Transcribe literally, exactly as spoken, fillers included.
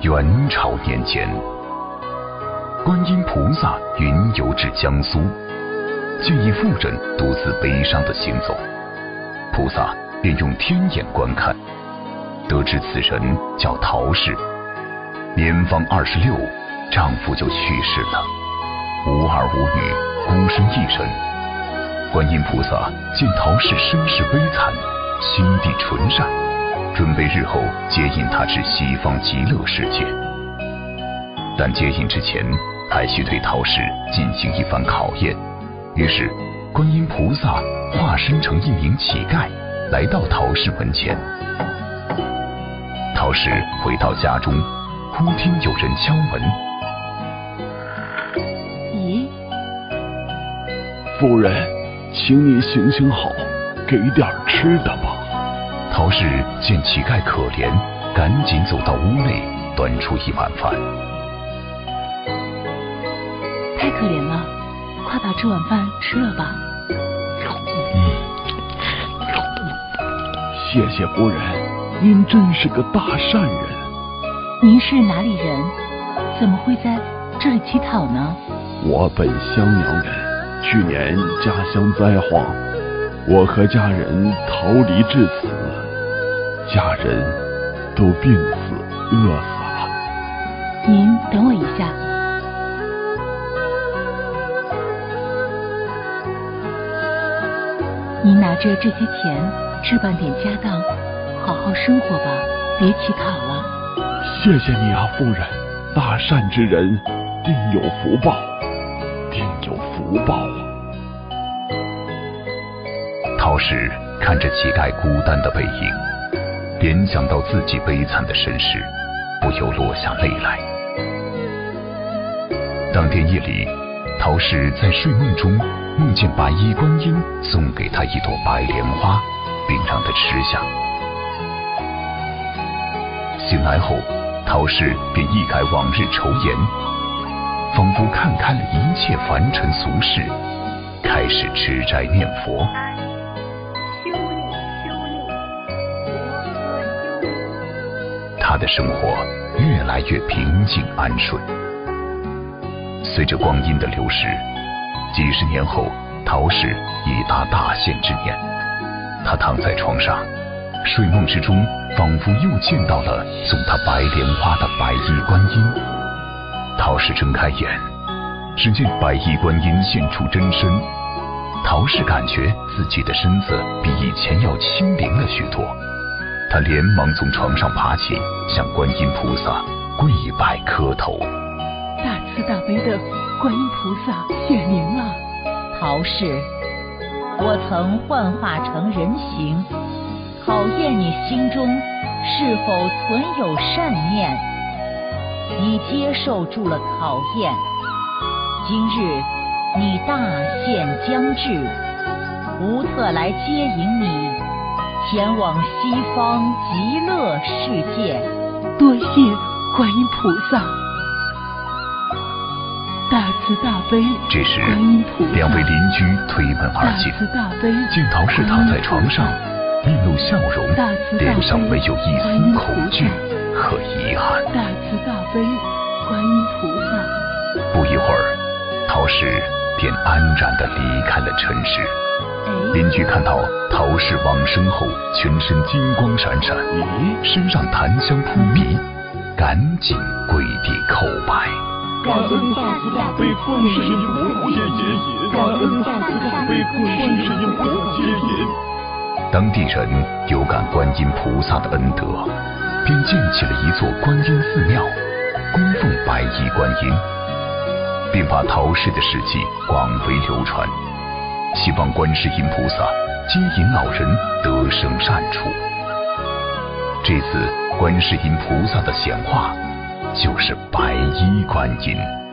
元朝年间，观音菩萨云游至江苏，见一妇人独自悲伤地行走，菩萨便用天眼观看，得知此人叫陶氏，年方二十六，丈夫就去世了，无儿无女，孤身一人。观音菩萨见陶氏身世悲惨，心地纯善，准备日后接引他至西方极乐世界。但接引之前，还需对陶氏进行一番考验。于是，观音菩萨化身成一名乞丐，来到陶氏门前。陶氏回到家中，忽听有人敲门。 咦， 夫人，请你行行好，给点吃的吧。 陶氏见乞丐可怜，赶紧走到屋内，端出一碗饭。 太可怜了，快把这碗饭吃了吧。 嗯，谢谢夫人，您真是个大善人。 您是哪里人？怎么会在这里乞讨呢？ 我本襄阳人，去年家乡灾荒，我和家人逃离至此，家人都病死饿死了。 您等我一下。您拿着这些钱置办点家当，好好生活吧，别乞讨了。 谢谢你啊，夫人，大善之人定有福报，定有福报啊。 陶氏看着乞丐孤单的背影，联想到自己悲惨的身世，不由落下泪来。当天夜里，陶氏在睡梦中梦见白衣观音送给他一朵白莲花，并让他吃下。醒来后，陶氏便一改往日愁颜，仿佛看开了一切凡尘俗事，开始持斋念佛。他的生活越来越平静安顺。随着光阴的流逝，几十年后，陶氏已达大限之年。他躺在床上，睡梦之中仿佛又见到了送他白莲花的白衣观音。陶氏睁开眼，只见白衣观音现出真身。陶氏感觉自己的身子比以前要轻灵了许多，他连忙从床上爬起，向观音菩萨跪拜磕头。 大慈大悲的观音菩萨，谢您了。 陶氏，我曾幻化成人形，考验你心中是否存有善念。你接受住了考验，今日你大限将至，吾特来接引你前往西方极乐世界。 多谢观音菩萨，大慈大悲。 这时观音菩萨， 两位邻居推门而进， 大慈大悲。 见陶氏躺在床上，面露笑容，脸上没有一丝恐惧和遗憾。 大慈大悲，观音菩萨。 不一会儿，陶氏便安然地离开了尘世。邻居看到陶氏往生后全身金光闪闪，身上檀香扑鼻，赶紧跪地叩拜。 感恩大慈大悲观世音菩萨接引，感恩大慈大悲观世音菩萨接引。 当地人有感观音菩萨的恩德，便建起了一座观音寺庙，供奉白衣观音，并把陶氏的事迹广为流传，希望观世音菩萨接引老人得生善处。这次观世音菩萨的显化就是白衣观音。